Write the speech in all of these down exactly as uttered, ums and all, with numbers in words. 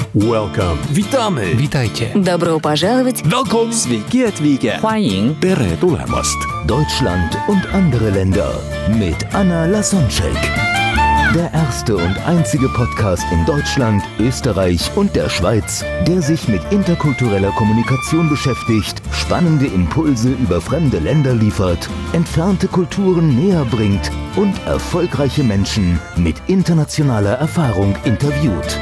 Welcome. Witamy. Witajcie. Добро пожаловать. Welcome. Sveiki atvykę. 欢迎 Tere tulemast. Deutschland und andere Länder mit Anna Lasonczyk. Der erste und einzige Podcast in Deutschland, Österreich und der Schweiz, der sich mit interkultureller Kommunikation beschäftigt, spannende Impulse über fremde Länder liefert, entfernte Kulturen näher bringt und erfolgreiche Menschen mit internationaler Erfahrung interviewt.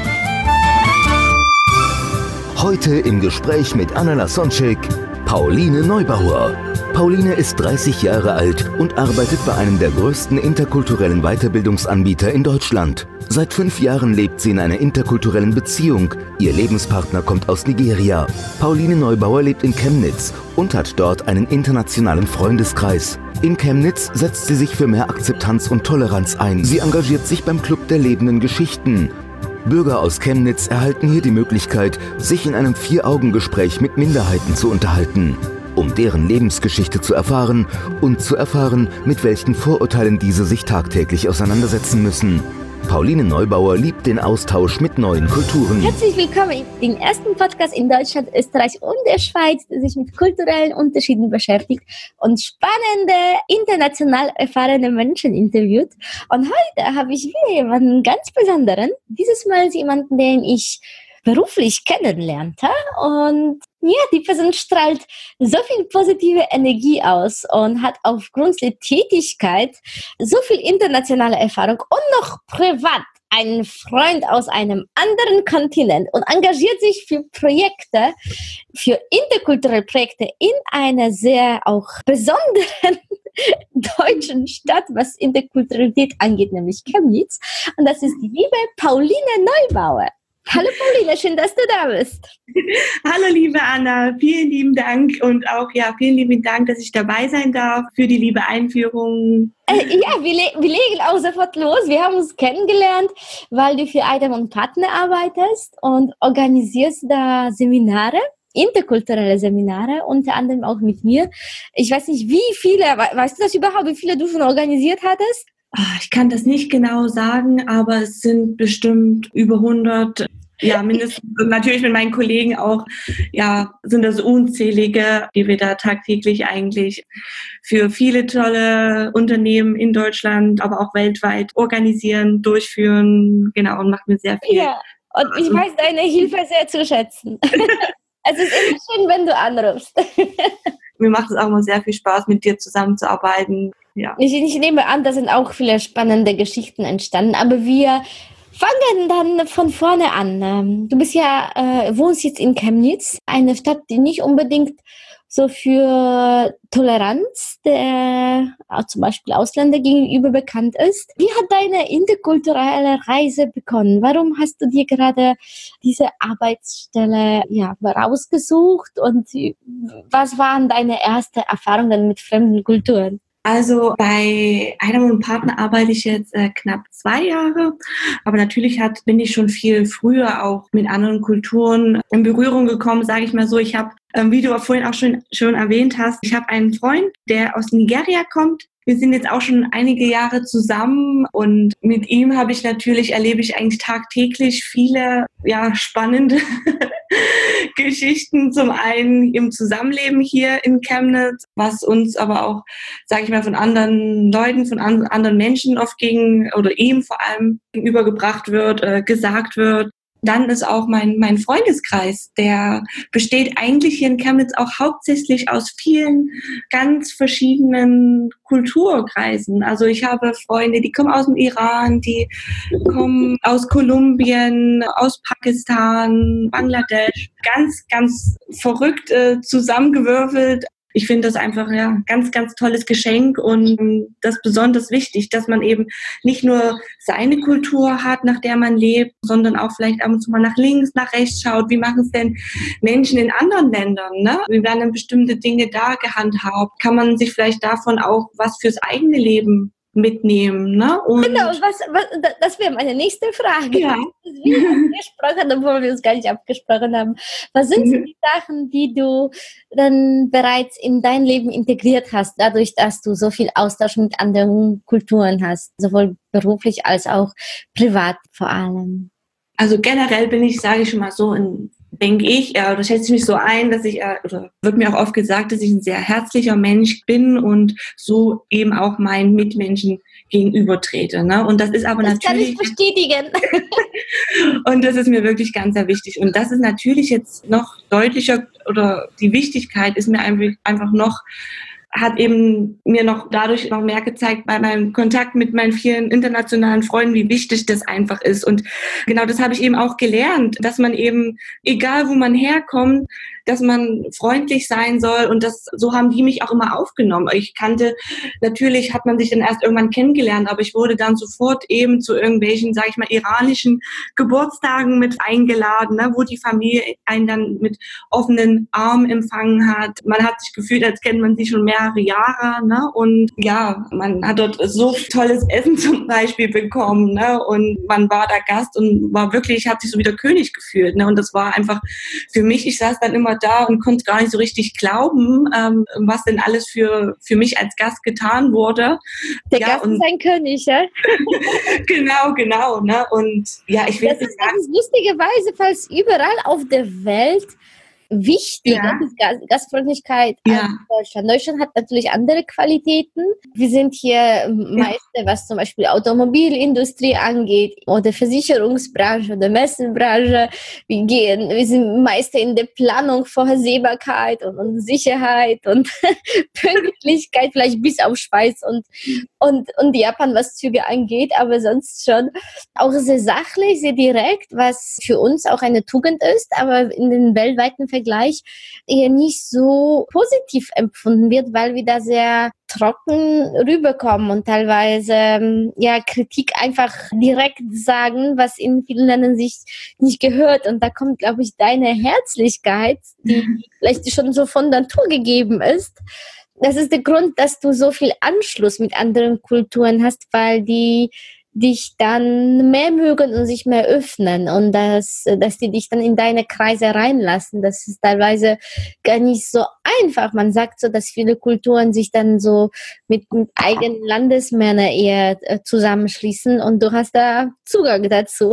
Heute im Gespräch mit Anna Lasonczyk, Pauline Neubauer. Pauline ist dreißig Jahre alt und arbeitet bei einem der größten interkulturellen Weiterbildungsanbieter in Deutschland. Seit fünf Jahren lebt sie in einer interkulturellen Beziehung. Ihr Lebenspartner kommt aus Nigeria. Pauline Neubauer lebt in Chemnitz und hat dort einen internationalen Freundeskreis. In Chemnitz setzt sie sich für mehr Akzeptanz und Toleranz ein. Sie engagiert sich beim Club der lebenden Geschichten. Bürger aus Chemnitz erhalten hier die Möglichkeit, sich in einem Vier-Augen-Gespräch mit Minderheiten zu unterhalten, um deren Lebensgeschichte zu erfahren und zu erfahren, mit welchen Vorurteilen diese sich tagtäglich auseinandersetzen müssen. Pauline Neubauer liebt den Austausch mit neuen Kulturen. Herzlich willkommen in dem ersten Podcast in Deutschland, Österreich und der Schweiz, der sich mit kulturellen Unterschieden beschäftigt und spannende, international erfahrene Menschen interviewt. Und heute habe ich wieder jemanden ganz Besonderen. Dieses Mal jemanden, den ich beruflich kennenlernte, und ja, die Person strahlt so viel positive Energie aus und hat aufgrund der Tätigkeit so viel internationale Erfahrung und noch privat einen Freund aus einem anderen Kontinent und engagiert sich für Projekte, für interkulturelle Projekte in einer sehr auch besonderen deutschen Stadt, was Interkulturalität angeht, nämlich Chemnitz. Und das ist die liebe Pauline Neubauer. Hallo Pauline, schön, dass du da bist. Hallo liebe Anna, vielen lieben Dank und auch ja, vielen lieben Dank, dass ich dabei sein darf für die liebe Einführung. Äh, ja, wir, le- wir legen auch sofort los. Wir haben uns kennengelernt, weil du für Item und Partner arbeitest und organisierst da Seminare, interkulturelle Seminare, unter anderem auch mit mir. Ich weiß nicht, wie viele, weißt du das überhaupt, wie viele du schon organisiert hattest? Ich kann das nicht genau sagen, aber es sind bestimmt über hundert, ja mindestens, natürlich mit meinen Kollegen auch, ja, sind das unzählige, die wir da tagtäglich eigentlich für viele tolle Unternehmen in Deutschland, aber auch weltweit organisieren, durchführen, genau, und macht mir sehr viel. Ja, und ich weiß deine Hilfe sehr zu schätzen. Es ist immer schön, wenn du anrufst. Mir macht es auch immer sehr viel Spaß, mit dir zusammenzuarbeiten. Ja. Ich, ich nehme an, da sind auch viele spannende Geschichten entstanden, aber wir fangen dann von vorne an. Du bist ja, äh, wohnst jetzt in Chemnitz, eine Stadt, die nicht unbedingt so für Toleranz der auch zum Beispiel Ausländer gegenüber bekannt ist. Wie hat deine interkulturelle Reise begonnen? Warum hast du dir gerade diese Arbeitsstelle ja, rausgesucht und was waren deine ersten Erfahrungen mit fremden Kulturen? Also bei einem und Partner arbeite ich jetzt äh, knapp zwei Jahre, aber natürlich hat, bin ich schon viel früher auch mit anderen Kulturen in Berührung gekommen, sage ich mal so. Ich habe, ähm, wie du vorhin auch schon, schon erwähnt hast, ich habe einen Freund, der aus Nigeria kommt. Wir sind jetzt auch schon einige Jahre zusammen und mit ihm habe ich natürlich, erlebe ich eigentlich tagtäglich viele ja, spannende Geschichten. Zum einen im Zusammenleben hier in Chemnitz, was uns aber auch, sage ich mal, von anderen Leuten, von an, anderen Menschen oft gegen oder ihm vor allem gegenübergebracht wird, äh, gesagt wird. Dann ist auch mein, mein Freundeskreis, der besteht eigentlich hier in Chemnitz auch hauptsächlich aus vielen ganz verschiedenen Kulturkreisen. Also ich habe Freunde, die kommen aus dem Iran, die kommen aus Kolumbien, aus Pakistan, Bangladesch. Ganz, ganz verrückt äh, zusammengewürfelt. Ich finde das einfach ja ganz, ganz tolles Geschenk und das ist besonders wichtig, dass man eben nicht nur seine Kultur hat, nach der man lebt, sondern auch vielleicht ab und zu mal nach links, nach rechts schaut. Wie machen es denn Menschen in anderen Ländern? Ne? Wie werden denn bestimmte Dinge da gehandhabt? Kann man sich vielleicht davon auch was fürs eigene Leben mitnehmen, ne? Und genau, was, was, das wäre meine nächste Frage. Ja. Wie wir gesprochen, obwohl wir uns gar nicht abgesprochen haben. Was sind so die Sachen, die du dann bereits in dein Leben integriert hast, dadurch, dass du so viel Austausch mit anderen Kulturen hast, sowohl beruflich als auch privat vor allem? Also generell bin ich, sage ich schon mal so, in, denke ich, äh, oder schätze ich mich so ein, dass ich, äh, oder wird mir auch oft gesagt, dass ich ein sehr herzlicher Mensch bin und so eben auch meinen Mitmenschen gegenüber trete. Ne? Und das ist aber das natürlich... Das kann ich bestätigen. Und das ist mir wirklich ganz sehr wichtig. Und das ist natürlich jetzt noch deutlicher, oder die Wichtigkeit ist mir einfach noch, hat eben mir noch dadurch noch mehr gezeigt bei meinem Kontakt mit meinen vielen internationalen Freunden, wie wichtig das einfach ist. Und genau das habe ich eben auch gelernt, dass man eben, egal wo man herkommt, dass man freundlich sein soll, und das, so haben die mich auch immer aufgenommen. Ich kannte, natürlich hat man sich dann erst irgendwann kennengelernt, aber ich wurde dann sofort eben zu irgendwelchen, sage ich mal, iranischen Geburtstagen mit eingeladen, ne, wo die Familie einen dann mit offenen Armen empfangen hat. Man hat sich gefühlt, als kennt man sich schon mehrere Jahre, ne, und ja, man hat dort so tolles Essen zum Beispiel bekommen, ne, und man war da Gast und war wirklich, hat sich so wie der König gefühlt, ne, und das war einfach für mich, ich saß dann immer da und konnte gar nicht so richtig glauben, ähm, was denn alles für, für mich als Gast getan wurde. Der ja, Gast und ist ein König, ja? genau, genau. Ne? Und ja, ich will das ist, das ist lustigerweise, falls überall auf der Welt wichtiger Ja. ist Gas- Gastfreundlichkeit Ja. als Deutschland. Deutschland hat natürlich andere Qualitäten. Wir sind hier Meister, was zum Beispiel Automobilindustrie angeht oder Versicherungsbranche oder Messenbranche. Wir gehen, wir sind Meister in der Planung, Vorhersehbarkeit und, und Sicherheit und Pünktlichkeit, vielleicht bis auf Schweiz und, und, und Japan, was Züge angeht, aber sonst schon auch sehr sachlich, sehr direkt, was für uns auch eine Tugend ist, aber in den weltweiten Vergleich eher nicht so positiv empfunden wird, weil wir da sehr trocken rüberkommen und teilweise ja Kritik einfach direkt sagen, was in vielen Ländern sich nicht gehört. Und da kommt, glaube ich, deine Herzlichkeit, die vielleicht schon so von Natur gegeben ist. Das ist der Grund, dass du so viel Anschluss mit anderen Kulturen hast, weil die dich dann mehr mögen und sich mehr öffnen und dass, dass die dich dann in deine Kreise reinlassen. Das ist teilweise gar nicht so einfach. Man sagt so, dass viele Kulturen sich dann so mit, mit eigenen Landesmännern eher äh, zusammenschließen und du hast da Zugang dazu.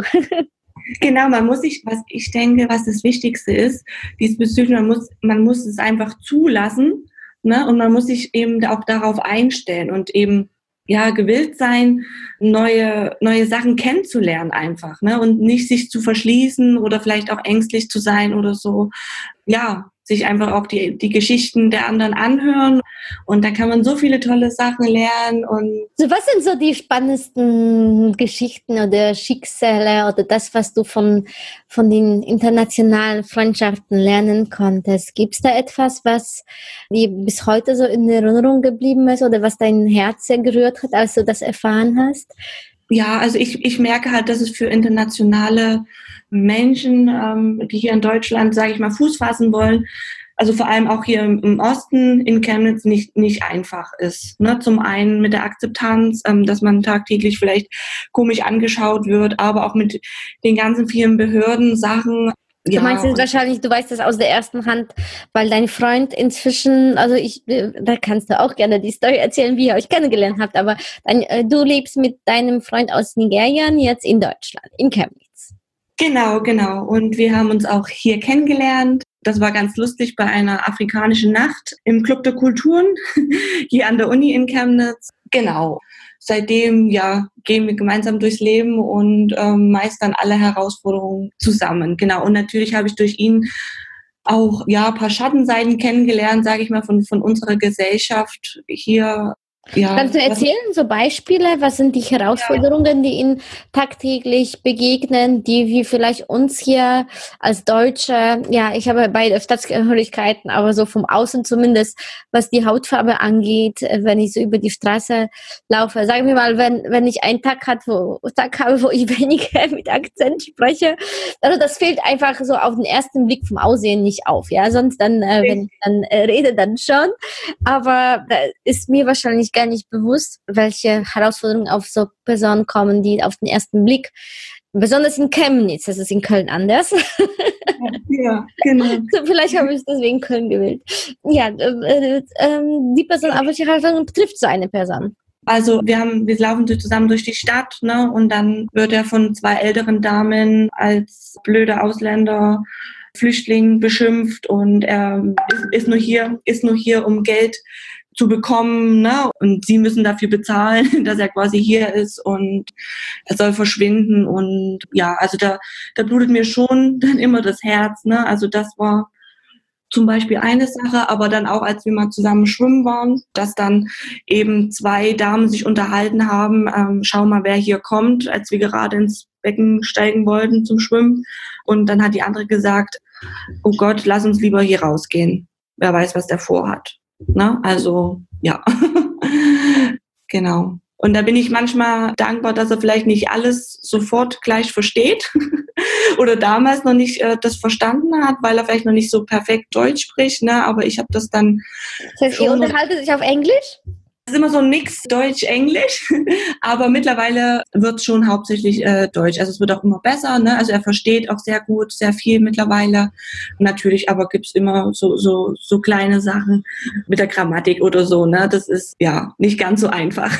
Genau, man muss sich, was ich denke, was das Wichtigste ist, diesbezüglich, man muss, man muss es einfach zulassen, ne? Und man muss sich eben auch darauf einstellen und eben ja, gewillt sein, neue, neue Sachen kennenzulernen einfach, ne? Und nicht sich zu verschließen oder vielleicht auch ängstlich zu sein oder so. Ja, sich einfach auch die, die Geschichten der anderen anhören und da kann man so viele tolle Sachen lernen. Und so, was sind so die spannendsten Geschichten oder Schicksale oder das, was du von, von den internationalen Freundschaften lernen konntest? Gibt es da etwas, was dir bis heute so in Erinnerung geblieben ist oder was dein Herz sehr gerührt hat, als du das erfahren hast? Ja, also ich, ich merke halt, dass es für internationale Menschen, ähm, die hier in Deutschland, sage ich mal, Fuß fassen wollen, also vor allem auch hier im, im Osten in Chemnitz nicht nicht einfach ist. Ne? Zum einen mit der Akzeptanz, ähm, dass man tagtäglich vielleicht komisch angeschaut wird, aber auch mit den ganzen vielen Behörden-Sachen. Du Ja, meinst jetzt wahrscheinlich, du weißt das aus der ersten Hand, weil dein Freund inzwischen, also ich, da kannst du auch gerne die Story erzählen, wie ihr euch kennengelernt habt, aber dein, äh, du lebst mit deinem Freund aus Nigeria jetzt in Deutschland, in Chemnitz. Genau, genau. Und wir haben uns auch hier kennengelernt. Das war ganz lustig bei einer afrikanischen Nacht im Club der Kulturen hier an der Uni in Chemnitz. Genau. Seitdem ja gehen wir gemeinsam durchs Leben und ähm, meistern alle Herausforderungen zusammen. Genau. Und natürlich habe ich durch ihn auch ja ein paar Schattenseiten kennengelernt, sage ich mal, von von unserer Gesellschaft hier. Ja, Kannst du erzählen, so Beispiele, was sind die Herausforderungen, die Ihnen tagtäglich begegnen, die wir vielleicht uns hier als Deutsche, ja, ich habe beide Staatsangehörigkeiten, aber so vom Außen zumindest, was die Hautfarbe angeht, wenn ich so über die Straße laufe. Sagen wir mal, wenn wenn ich einen Tag, hat, wo, Tag habe, wo ich weniger mit Akzent spreche, also das fällt einfach so auf den ersten Blick vom Aussehen nicht auf, ja, sonst dann, äh, wenn ich dann äh, rede, dann schon, aber da ist mir wahrscheinlich gar nicht bewusst, welche Herausforderungen auf so Personen kommen, die auf den ersten Blick, besonders in Chemnitz, das ist in Köln anders. Ja, genau. So, vielleicht habe ich deswegen Köln gewählt. Ja, äh, äh, die Person, aber welche Herausforderungen betrifft so eine Person? Also wir haben, wir laufen zusammen durch die Stadt, ne, und dann wird er von zwei älteren Damen als blöder Ausländer, Flüchtling beschimpft und er ist, ist nur hier, ist nur hier, um Geld zu bekommen, ne, und sie müssen dafür bezahlen, dass er quasi hier ist und er soll verschwinden und ja, also da, da blutet mir schon dann immer das Herz, ne, also das war zum Beispiel eine Sache, aber dann auch, als wir mal zusammen schwimmen waren, dass dann eben zwei Damen sich unterhalten haben, ähm, schau mal, wer hier kommt, als wir gerade ins Becken steigen wollten zum Schwimmen. Und dann hat die andere gesagt, oh Gott, lass uns lieber hier rausgehen. Wer weiß, was der vorhat. Ne? Also, ja, genau. Und da bin ich manchmal dankbar, dass er vielleicht nicht alles sofort gleich versteht oder damals noch nicht äh, das verstanden hat, weil er vielleicht noch nicht so perfekt Deutsch spricht, ne? Aber ich habe das dann... Das heißt, ihr unterhaltet sich auf Englisch? Es ist immer so ein Mix Deutsch-Englisch, aber mittlerweile wird es schon hauptsächlich äh, Deutsch. Also es wird auch immer besser, ne? Also er versteht auch sehr gut, sehr viel mittlerweile. Und natürlich aber gibt es immer so, so, so kleine Sachen mit der Grammatik oder so, ne? Das ist ja nicht ganz so einfach.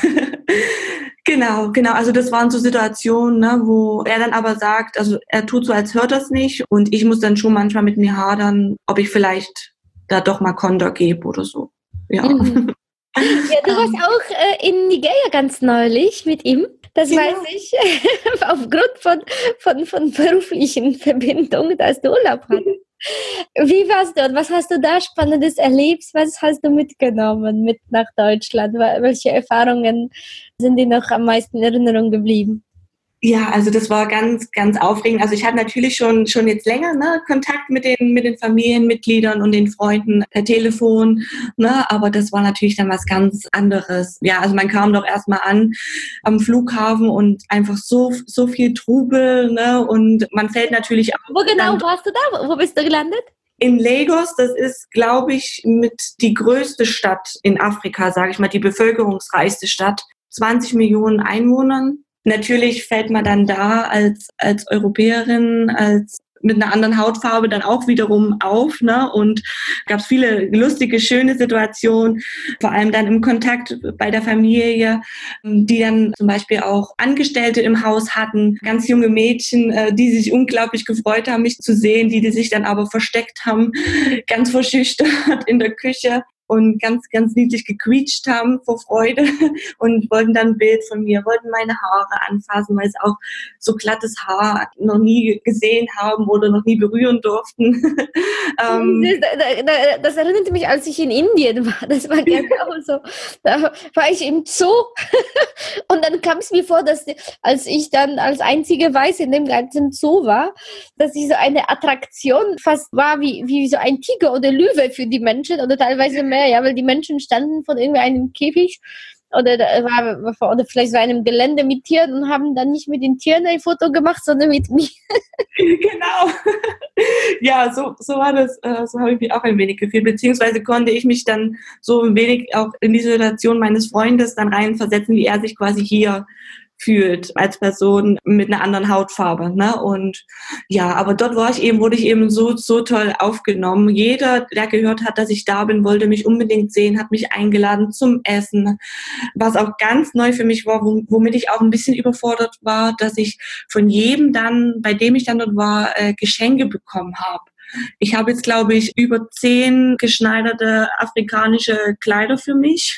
Genau, genau. Also das waren so Situationen, ne, wo er dann aber sagt, also er tut so, als hört das nicht und ich muss dann schon manchmal mit mir hadern, ob ich vielleicht da doch mal Konter gebe oder so. Ja. Mhm. Ja, du warst auch äh, in Nigeria ganz neulich mit ihm. Das ja. weiß ich, aufgrund von, von, von beruflichen Verbindungen, dass du Urlaub hattest. Wie warst du und was hast du da Spannendes erlebt? Was hast du mitgenommen mit nach Deutschland? Welche Erfahrungen sind dir noch am meisten in Erinnerung geblieben? Ja, also das war ganz, ganz aufregend. Also ich hatte natürlich schon schon jetzt länger ne, Kontakt mit den mit den Familienmitgliedern und den Freunden per Telefon, ne, aber das war natürlich dann was ganz anderes. Ja, also man kam doch erstmal an am Flughafen und einfach so so viel Trubel, ne, und man fällt natürlich auch. Wo genau warst du da? Wo bist du gelandet? In Lagos, das ist, glaube ich, mit die größte Stadt in Afrika, sage ich mal, die bevölkerungsreichste Stadt, zwanzig Millionen Einwohnern. Natürlich fällt man dann da als als Europäerin, als mit einer anderen Hautfarbe dann auch wiederum auf, ne? Und gab es viele lustige, schöne Situationen, vor allem dann im Kontakt bei der Familie, die dann zum Beispiel auch Angestellte im Haus hatten, ganz junge Mädchen, die sich unglaublich gefreut haben, mich zu sehen, die, die sich dann aber versteckt haben, ganz verschüchtert in der Küche. Und ganz, ganz niedlich gequietscht haben vor Freude und wollten dann ein Bild von mir, wollten meine Haare anfassen, weil sie auch so glattes Haar noch nie gesehen haben oder noch nie berühren durften. ähm, das, das erinnert mich, als ich in Indien war. Das war genau so. Da war ich im Zoo und dann kam es mir vor, dass als ich dann als einzige Weiße in dem ganzen Zoo war, dass ich so eine Attraktion fast war wie, wie so ein Tiger oder Löwe für die Menschen oder teilweise mehr. Ja, weil die Menschen standen von irgendeinem Käfig oder, war, oder vielleicht so einem Gelände mit Tieren und haben dann nicht mit den Tieren ein Foto gemacht, sondern mit mir. Genau. Ja, so, so war das, so habe ich mich auch ein wenig gefühlt, beziehungsweise konnte ich mich dann so ein wenig auch in die Situation meines Freundes dann reinversetzen, wie er sich quasi hier fühlt als Person mit einer anderen Hautfarbe, ne? Und ja, aber dort war ich eben, wurde ich eben so so toll aufgenommen. Jeder, der gehört hat, dass ich da bin, wollte mich unbedingt sehen, hat mich eingeladen zum Essen. Was auch ganz neu für mich war, womit ich auch ein bisschen überfordert war, dass ich von jedem dann, bei dem ich dann dort war, äh, Geschenke bekommen habe. Ich habe jetzt, glaube ich, über zehn geschneiderte afrikanische Kleider für mich.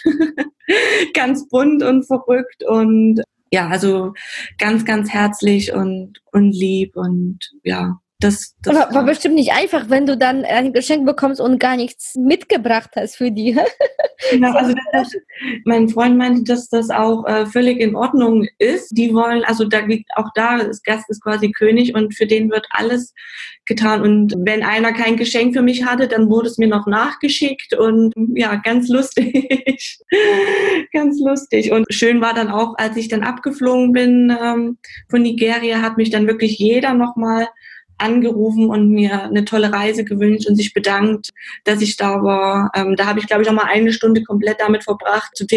Ganz bunt und verrückt und ja, also ganz, ganz herzlich und, und lieb und ja, das, das war, war bestimmt nicht einfach, wenn du dann ein Geschenk bekommst und gar nichts mitgebracht hast für die. Genau, also das, mein Freund meinte, dass das auch äh, völlig in Ordnung ist. Die wollen, also da liegt auch da, das Gast ist quasi König und für den wird alles getan. Und wenn einer kein Geschenk für mich hatte, dann wurde es mir noch nachgeschickt und ja, ganz lustig. Ganz lustig. Und schön war dann auch, als ich dann abgeflogen bin ähm, von Nigeria, hat mich dann wirklich jeder nochmal angerufen und mir eine tolle Reise gewünscht und sich bedankt, dass ich da war. Ähm, da habe ich, glaube ich, noch mal eine Stunde komplett damit verbracht, zu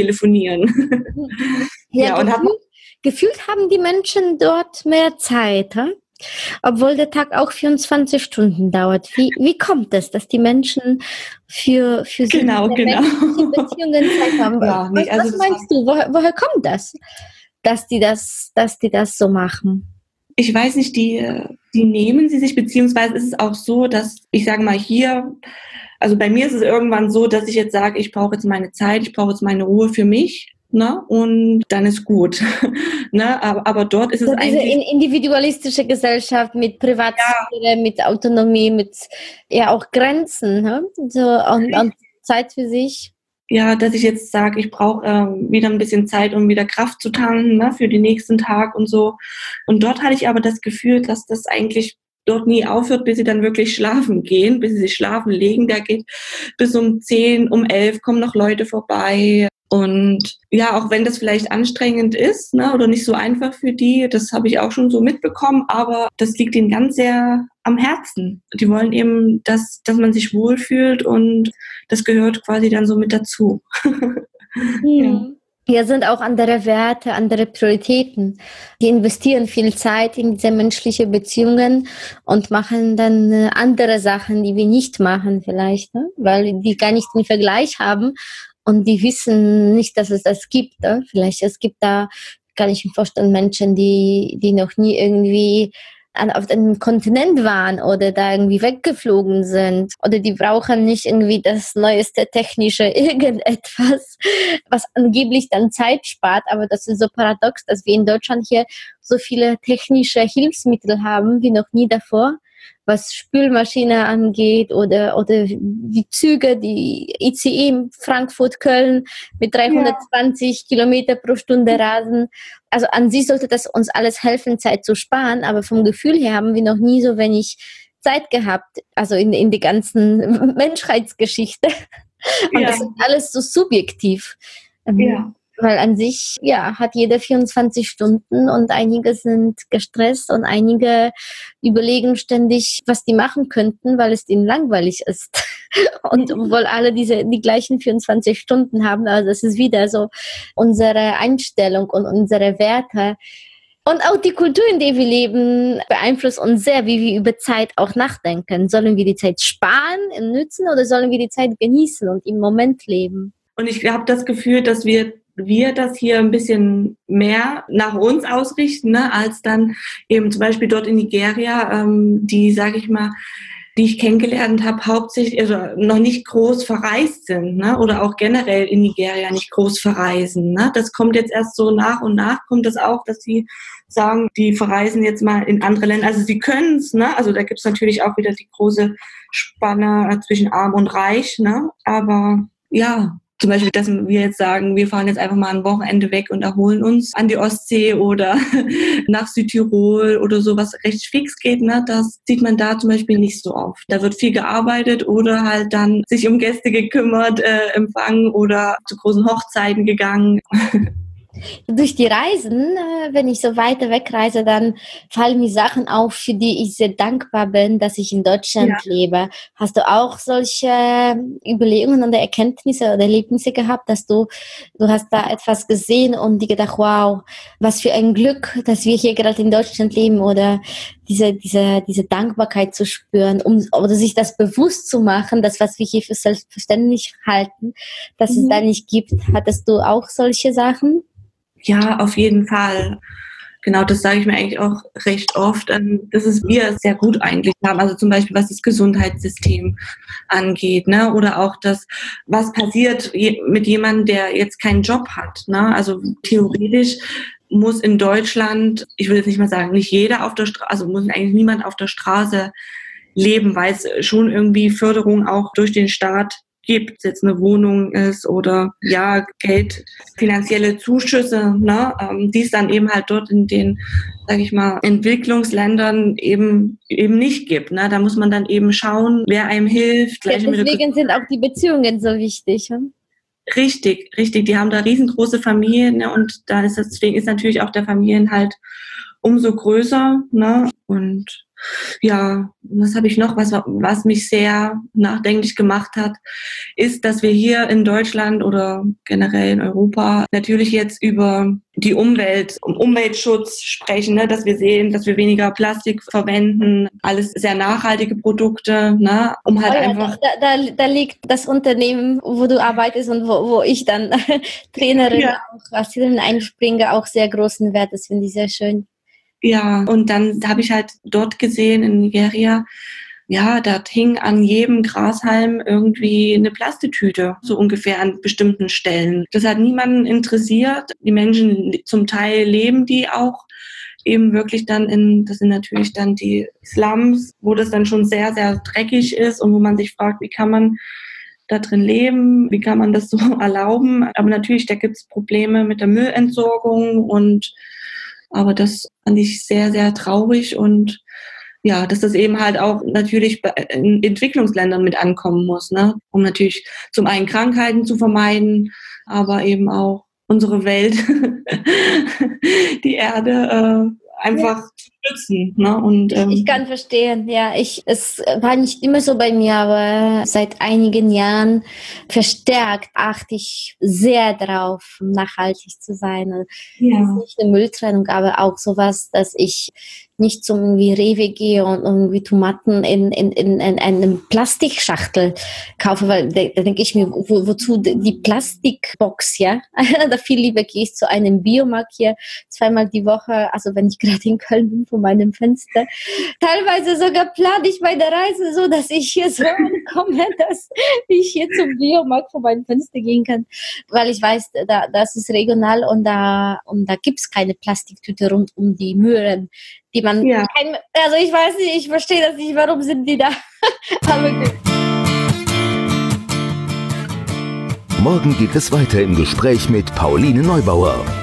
telefonieren. Ja, ja, und gefühlt, gefühlt haben die Menschen dort mehr Zeit, hm? Obwohl der Tag auch vierundzwanzig Stunden dauert. Wie, wie kommt es, dass die Menschen für, für so Genau, genau. Beziehungen Zeit haben? Ja, nee, was, also was das meinst du? Woher, woher kommt das, dass die das, dass die das so machen? Ich weiß nicht, die, die nehmen sie sich, beziehungsweise ist es auch so, dass, ich sage mal hier, also bei mir ist es irgendwann so, dass ich jetzt sage, ich brauche jetzt meine Zeit, ich brauche jetzt meine Ruhe für mich. Ne? Und dann ist gut. ne? aber, aber dort ist es so diese eigentlich... individualistische Gesellschaft mit Privatsphäre, ja. mit Autonomie, mit ja auch Grenzen, ne? so, und, und Zeit für sich. Ja, dass ich jetzt sage, ich brauche äh, wieder ein bisschen Zeit, um wieder Kraft zu tanken, ne, für den nächsten Tag und so. Und dort hatte ich aber das Gefühl, dass das eigentlich dort nie aufhört, bis sie dann wirklich schlafen gehen, bis sie sich schlafen legen. Da geht bis um zehn, um elf kommen noch Leute vorbei. Und ja, auch wenn das vielleicht anstrengend ist, ne, oder nicht so einfach für die, das habe ich auch schon so mitbekommen, aber das liegt ihnen ganz sehr am Herzen. Die wollen eben, dass, dass man sich wohlfühlt und das gehört quasi dann so mit dazu. mhm. ja. Hier sind auch andere Werte, andere Prioritäten. Die investieren viel Zeit in diese menschlichen Beziehungen und machen dann andere Sachen, die wir nicht machen vielleicht, ne? Weil die gar nicht den Vergleich haben. Und die wissen nicht, dass es das gibt. Ne? Vielleicht es gibt da, kann ich mir vorstellen, Menschen, die, die noch nie irgendwie an, auf einem Kontinent waren oder da irgendwie weggeflogen sind. Oder die brauchen nicht irgendwie das neueste technische irgendetwas, was angeblich dann Zeit spart. Aber das ist so paradox, dass wir in Deutschland hier so viele technische Hilfsmittel haben wie noch nie davor, was Spülmaschine angeht oder, oder die Züge, die I C E in Frankfurt, Köln mit dreihundertzwanzig ja. Kilometer pro Stunde rasen. Also an sich sollte das uns alles helfen, Zeit zu sparen, aber vom Gefühl her haben wir noch nie so wenig Zeit gehabt, also in, in die ganzen Menschheitsgeschichte. Und ja. das ist alles so subjektiv. Ja. Weil an sich, ja, hat jeder vierundzwanzig Stunden und einige sind gestresst und einige überlegen ständig, was die machen könnten, weil es ihnen langweilig ist. Und obwohl alle diese, die gleichen vierundzwanzig Stunden haben, also das ist wieder so unsere Einstellung und unsere Werte. Und auch die Kultur, in der wir leben, beeinflusst uns sehr, wie wir über Zeit auch nachdenken. Sollen wir die Zeit sparen und nützen oder sollen wir die Zeit genießen und im Moment leben? Und ich habe das Gefühl, dass wir wir das hier ein bisschen mehr nach uns ausrichten, ne, als dann eben zum Beispiel dort in Nigeria, ähm, die, sage ich mal, die ich kennengelernt habe, hauptsächlich also noch nicht groß verreist sind, ne, oder auch generell in Nigeria nicht groß verreisen. Ne. Das kommt jetzt erst so nach und nach, kommt das auch, dass sie sagen, die verreisen jetzt mal in andere Länder. Also sie können es, ne, also da gibt es natürlich auch wieder die große Spanne zwischen Arm und Reich, ne, aber ja, zum Beispiel, dass wir jetzt sagen, wir fahren jetzt einfach mal ein Wochenende weg und erholen uns an die Ostsee oder nach Südtirol oder so, was recht fix geht, ne? Das sieht man da zum Beispiel nicht so oft. Da wird viel gearbeitet oder halt dann sich um Gäste gekümmert, äh, empfangen oder zu großen Hochzeiten gegangen. Durch die Reisen, wenn ich so weiter wegreise, dann fallen mir Sachen auf, für die ich sehr dankbar bin, dass ich in Deutschland ja. lebe. Hast du auch solche Überlegungen oder Erkenntnisse oder Erlebnisse gehabt, dass du, du hast da etwas gesehen und dir gedacht, wow, was für ein Glück, dass wir hier gerade in Deutschland leben, oder diese, diese, diese Dankbarkeit zu spüren, um, oder sich das bewusst zu machen, das, was wir hier für selbstverständlich halten, dass mhm. es da nicht gibt. Hattest du auch solche Sachen? Ja, auf jeden Fall. Genau, das sage ich mir eigentlich auch recht oft, dass es wir sehr gut eigentlich haben. Also zum Beispiel, was das Gesundheitssystem angeht, ne? Oder auch das, was passiert mit jemandem, der jetzt keinen Job hat. Ne? Also theoretisch muss in Deutschland, ich will jetzt nicht mal sagen, nicht jeder auf der Straße, also muss eigentlich niemand auf der Straße leben, weil es schon irgendwie Förderung auch durch den Staat gibt, es jetzt eine Wohnung ist oder ja, Geld, finanzielle Zuschüsse, ne, ähm, die es dann eben halt dort in den, sage ich mal, Entwicklungsländern eben eben nicht gibt. Ne? Da muss man dann eben schauen, wer einem hilft. Ja, deswegen sind auch die Beziehungen so wichtig. Hm? Richtig, richtig. Die haben da riesengroße Familien, ne, und da ist deswegen ist natürlich auch der Familienhalt umso größer, ne, und ja, was habe ich noch, was, was mich sehr nachdenklich gemacht hat, ist, dass wir hier in Deutschland oder generell in Europa natürlich jetzt über die Umwelt, um Umweltschutz sprechen, ne, dass wir sehen, dass wir weniger Plastik verwenden, alles sehr nachhaltige Produkte, ne, um halt oh ja, einfach... Da, da, da liegt das Unternehmen, wo du arbeitest und wo, wo ich dann Trainerin Ja. auch als Trainerin einspringe, auch sehr großen Wert. Das finde ich sehr schön. Ja, und dann habe ich halt dort gesehen in Nigeria, ja, da hing an jedem Grashalm irgendwie eine Plastetüte, so ungefähr an bestimmten Stellen. Das hat niemanden interessiert. Die Menschen, zum Teil leben die auch eben wirklich dann in, das sind natürlich dann die Slums, wo das dann schon sehr, sehr dreckig ist und wo man sich fragt, wie kann man da drin leben, wie kann man das so erlauben. Aber natürlich, da gibt es Probleme mit der Müllentsorgung und aber das fand ich sehr, sehr traurig und ja, dass das eben halt auch natürlich in Entwicklungsländern mit ankommen muss, ne? Um natürlich zum einen Krankheiten zu vermeiden, aber eben auch unsere Welt, die Erde, äh, einfach ja. zu schützen. Ne? Und, ähm, ich, ich kann verstehen, ja. Ich, es war nicht immer so bei mir, aber seit einigen Jahren verstärkt achte ich sehr darauf, nachhaltig zu sein. Ja. Nicht eine Mülltrennung, aber auch sowas, dass ich nicht zum irgendwie Rewe gehe und irgendwie Tomaten in, in, in, in einem Plastikschachtel kaufe, weil da, da denke ich mir, wo, wozu die Plastikbox, ja? Da viel lieber gehe ich zu einem Biomarkt hier zweimal die Woche, also wenn ich gerade in Köln bin, vor meinem Fenster. Teilweise sogar plane ich meine Reise so, dass ich hier so ankomme, dass ich hier zum Biomarkt vor meinem Fenster gehen kann, weil ich weiß, da, das ist regional und da, und da gibt es keine Plastiktüte rund um die Möhren, die man, ja. kein, also ich weiß nicht, ich verstehe das nicht, warum sind die da, aber gut. Morgen geht es weiter im Gespräch mit Pauline Neubauer.